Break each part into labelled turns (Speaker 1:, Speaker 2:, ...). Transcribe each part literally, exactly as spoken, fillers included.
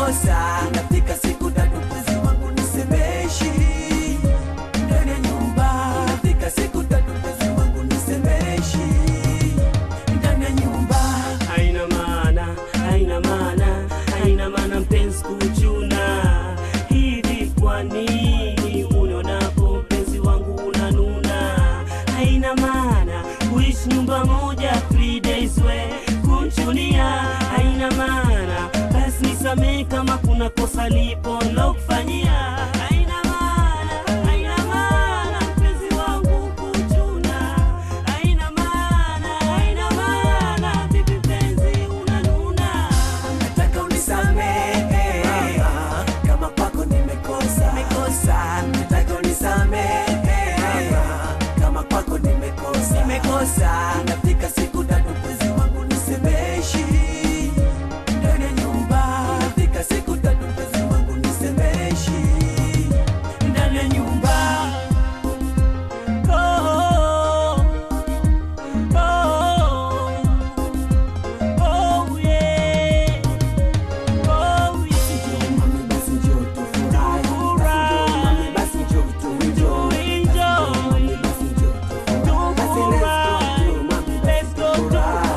Speaker 1: nimekosa. Nafika siku tatu mpenzi wangu nisemeshi ndani ya nyumba. Nafika siku tatu mpenzi wangu nisemeshi ndani ya nyumba.
Speaker 2: Haina maana, haina maana, haina maana mpenzi kuchuna. Hivi kwa nini unionapo mpenzi wangu unanuna? Haina maana kuishi nyumba moja three days we kumchunia. Haina maana, basi nisamehe kama kuna kosa lipo nilokufanyia. Haina maana, haina maana mpenzi wangu kuchuna. Haina maana, haina maana vipi mpenzi unanuna?
Speaker 1: Nataka unisamehe kama kwako nimekosa. Nimekosa. Nataka unisamehe kama kwako nimekosa. Nimekosa. Nafika siku tatu mpenzi wangu nisemeshi ndani ya nyumba. Nafika siku tatu mpenzi wangu nisemeshi ndani ya nyumba.
Speaker 2: Oh, oh, oh, yeah. Oh, yeah.
Speaker 1: Mami basi njoo tufurahi. Mami basi njoo tuenjoy. Mami basi njoo tufurahi. Basi let's go, mami basi tufurahi.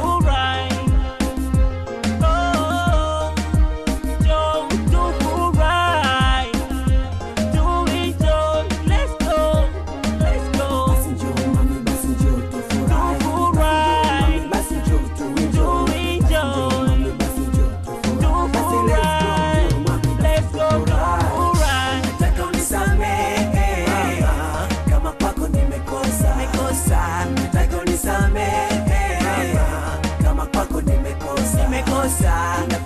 Speaker 1: Basi njoo mami basi njoo tufurahi. Mami basi njoo tuenjoy. Mami basi njoo tufurahi. Basi let's go, mami basi tufurahi. Nataka unisamehe kama kwako nimekosa. Nimekosa. Nataka unisamehe kama kwako nimekosa. Nimekosa.